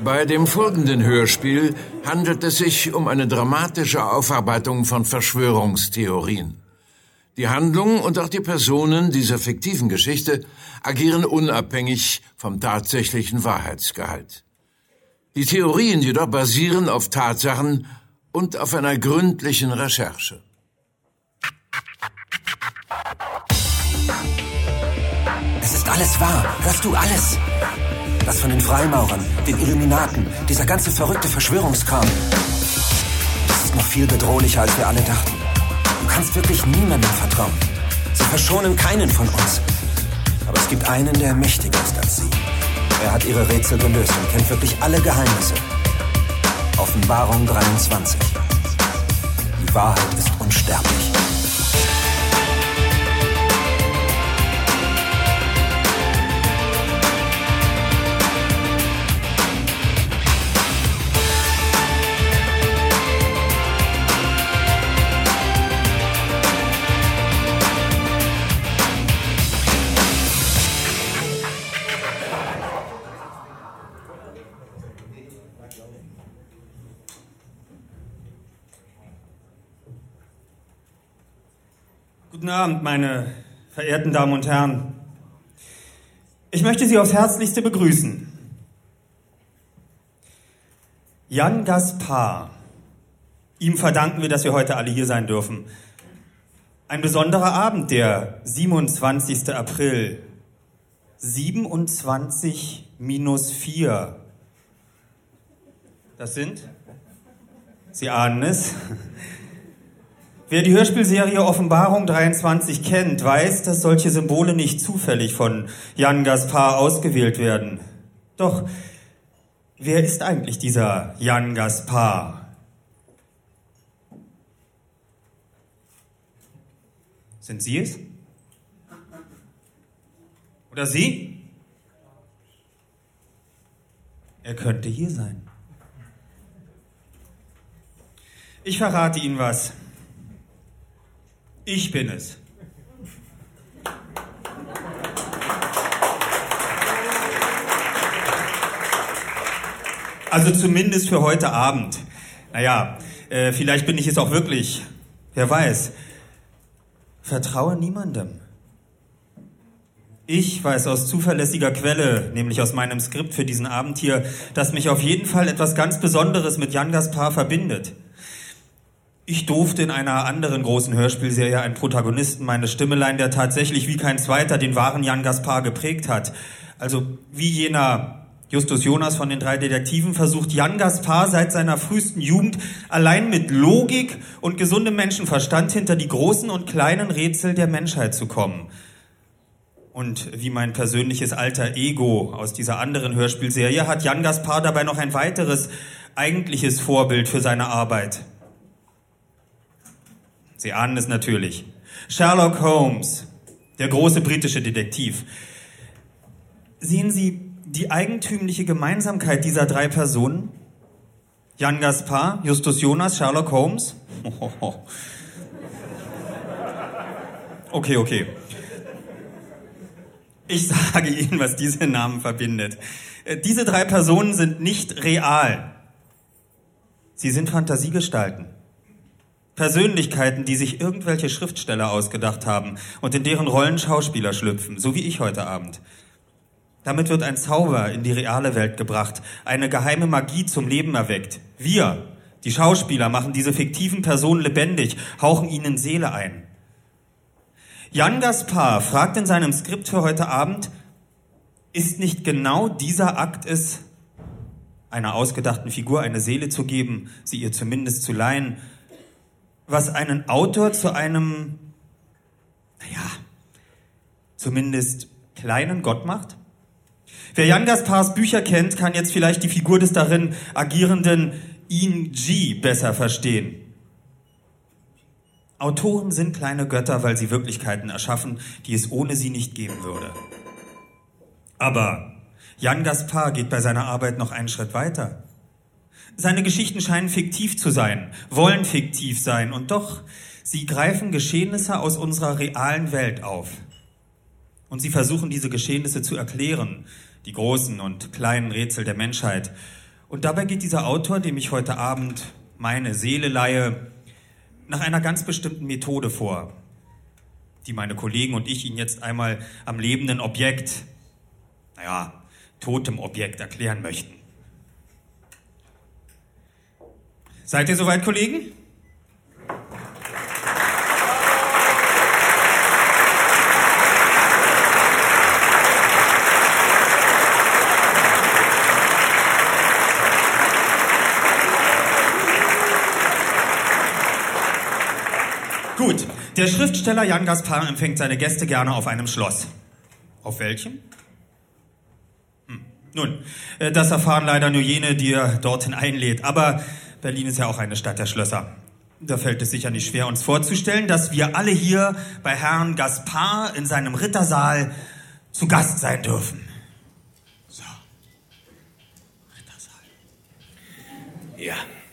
Bei dem folgenden Hörspiel handelt es sich um eine dramatische Aufarbeitung von Verschwörungstheorien. Die Handlung und auch die Personen dieser fiktiven Geschichte agieren unabhängig vom tatsächlichen Wahrheitsgehalt. Die Theorien jedoch basieren auf Tatsachen und auf einer gründlichen Recherche. Es ist alles wahr. Hörst du alles? Das von den Freimaurern, den Illuminaten, dieser ganze verrückte Verschwörungskram. Das ist noch viel bedrohlicher, als wir alle dachten. Du kannst wirklich niemandem vertrauen. Sie verschonen keinen von uns. Aber es gibt einen, der mächtiger ist als sie. Er hat ihre Rätsel gelöst und kennt wirklich alle Geheimnisse. Offenbarung 23. Die Wahrheit ist unsterblich. Guten Abend, meine verehrten Damen und Herren. Ich möchte Sie aufs Herzlichste begrüßen. Jan Gaspar. Ihm verdanken wir, dass wir heute alle hier sein dürfen. Ein besonderer Abend, der 27. April. 27 minus 4. Das sind? Sie ahnen es. Wer die Hörspielserie Offenbarung 23 kennt, weiß, dass solche Symbole nicht zufällig von Jan Gaspar ausgewählt werden. Doch, wer ist eigentlich dieser Jan Gaspar? Sind Sie es? Oder Sie? Er könnte hier sein. Ich verrate Ihnen was. Ich bin es. Also zumindest für heute Abend. Naja, vielleicht bin ich es auch wirklich. Wer weiß. Vertraue niemandem. Ich weiß aus zuverlässiger Quelle, nämlich aus meinem Skript für diesen Abend hier, dass mich auf jeden Fall etwas ganz Besonderes mit Jan Gaspar verbindet. Ich durfte in einer anderen großen Hörspielserie einen Protagonisten meine Stimme leihen, der tatsächlich wie kein zweiter den wahren Jan Gaspar geprägt hat. Also wie jener Justus Jonas von den 3 Detektiven versucht Jan Gaspar seit seiner frühesten Jugend allein mit Logik und gesundem Menschenverstand hinter die großen und kleinen Rätsel der Menschheit zu kommen. Und wie mein persönliches alter Ego aus dieser anderen Hörspielserie hat Jan Gaspar dabei noch ein weiteres, eigentliches Vorbild für seine Arbeit. Sie ahnen es natürlich. Sherlock Holmes, der große britische Detektiv. Sehen Sie die eigentümliche Gemeinsamkeit dieser 3 Personen? Jan Gaspar, Justus Jonas, Sherlock Holmes? Okay. Ich sage Ihnen, was diese Namen verbindet. Diese 3 Personen sind nicht real. Sie sind Fantasiegestalten. Persönlichkeiten, die sich irgendwelche Schriftsteller ausgedacht haben und in deren Rollen Schauspieler schlüpfen, so wie ich heute Abend. Damit wird ein Zauber in die reale Welt gebracht, eine geheime Magie zum Leben erweckt. Wir, die Schauspieler, machen diese fiktiven Personen lebendig, hauchen ihnen Seele ein. Jan Gaspar fragt in seinem Skript für heute Abend, ist nicht genau dieser Akt es, einer ausgedachten Figur eine Seele zu geben, sie ihr zumindest zu leihen, was einen Autor zu einem, zumindest kleinen Gott macht? Wer Jan Gaspars Bücher kennt, kann jetzt vielleicht die Figur des darin agierenden Ihn G besser verstehen. Autoren sind kleine Götter, weil sie Wirklichkeiten erschaffen, die es ohne sie nicht geben würde. Aber Jan Gaspar geht bei seiner Arbeit noch einen Schritt weiter. Seine Geschichten scheinen fiktiv zu sein, wollen fiktiv sein und doch, sie greifen Geschehnisse aus unserer realen Welt auf. Und sie versuchen, diese Geschehnisse zu erklären, die großen und kleinen Rätsel der Menschheit. Und dabei geht dieser Autor, dem ich heute Abend meine Seele leihe, nach einer ganz bestimmten Methode vor, die meine Kollegen und ich Ihnen jetzt einmal am lebenden Objekt, totem Objekt erklären möchten. Seid ihr soweit, Kollegen? Gut, der Schriftsteller Jan Gaspar empfängt seine Gäste gerne auf einem Schloss. Auf welchem? Nun, das erfahren leider nur jene, die er dorthin einlädt. Aber Berlin ist ja auch eine Stadt der Schlösser. Da fällt es sicher nicht schwer, uns vorzustellen, dass wir alle hier bei Herrn Gaspar in seinem Rittersaal zu Gast sein dürfen. So. Rittersaal. Ja.